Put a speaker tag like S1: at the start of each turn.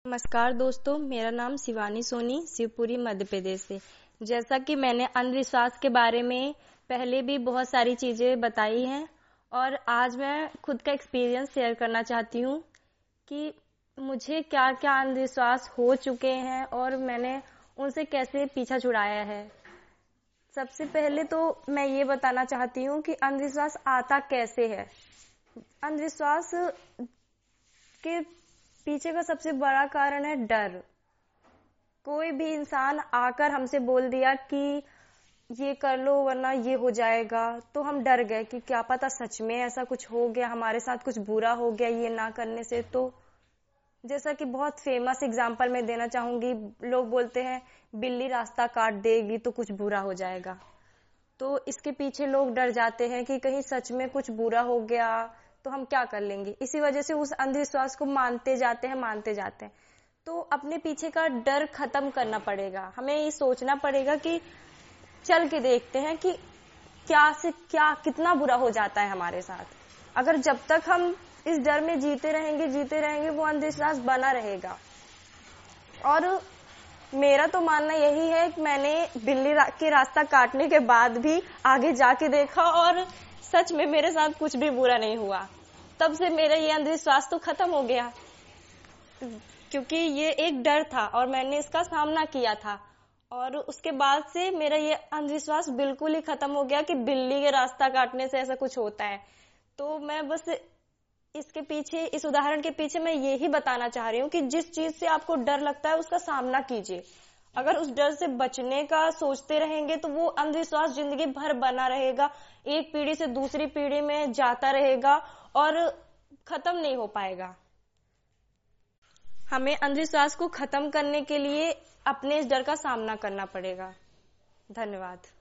S1: नमस्कार दोस्तों, मेरा नाम शिवानी सोनी शिवपुरी मध्य प्रदेश से। जैसा कि मैंने अंधविश्वास के बारे में पहले भी बहुत सारी चीजें बताई हैं और आज मैं खुद का एक्सपीरियंस शेयर करना चाहती हूँ कि मुझे क्या क्या अंधविश्वास हो चुके हैं और मैंने उनसे कैसे पीछा छुड़ाया है। सबसे पहले तो मैं ये बताना चाहती हूँ कि अंधविश्वास आता कैसे है। अंधविश्वास के पीछे का सबसे बड़ा कारण है डर। कोई भी इंसान आकर हमसे बोल दिया कि ये कर लो वरना ये हो जाएगा, तो हम डर गए कि क्या पता सच में ऐसा कुछ हो गया, हमारे साथ कुछ बुरा हो गया ये ना करने से। तो जैसा कि बहुत फेमस एग्जांपल मैं देना चाहूंगी, लोग बोलते हैं बिल्ली रास्ता काट देगी तो कुछ बुरा हो जाएगा। तो इसके पीछे लोग डर जाते हैं कि कहीं सच में कुछ बुरा हो गया तो हम क्या कर लेंगे। इसी वजह से उस अंधविश्वास को मानते जाते हैं। तो अपने पीछे का डर खत्म करना पड़ेगा। हमें ये सोचना पड़ेगा कि चल के देखते हैं कि क्या से क्या कितना बुरा हो जाता है हमारे साथ। अगर जब तक हम इस डर में जीते रहेंगे वो अंधविश्वास बना रहेगा। और मेरा तो मानना यही है कि मैंने बिल्ली के रास्ता काटने के बाद भी आगे जाके देखा और सच में मेरे साथ कुछ भी बुरा नहीं हुआ। तब से मेरा ये अंधविश्वास तो खत्म हो गया, क्योंकि ये एक डर था और मैंने इसका सामना किया था। और उसके बाद से मेरा ये अंधविश्वास बिल्कुल ही खत्म हो गया कि बिल्ली के रास्ता काटने से ऐसा कुछ होता है। तो मैं बस इस उदाहरण के पीछे मैं यही बताना चाह रही हूँ कि जिस चीज से आपको डर लगता है उसका सामना कीजिए। अगर उस डर से बचने का सोचते रहेंगे तो वो अंधविश्वास जिंदगी भर बना रहेगा, एक पीढ़ी से दूसरी पीढ़ी में जाता रहेगा और खत्म नहीं हो पाएगा। हमें अंधविश्वास को खत्म करने के लिए अपने इस डर का सामना करना पड़ेगा। धन्यवाद।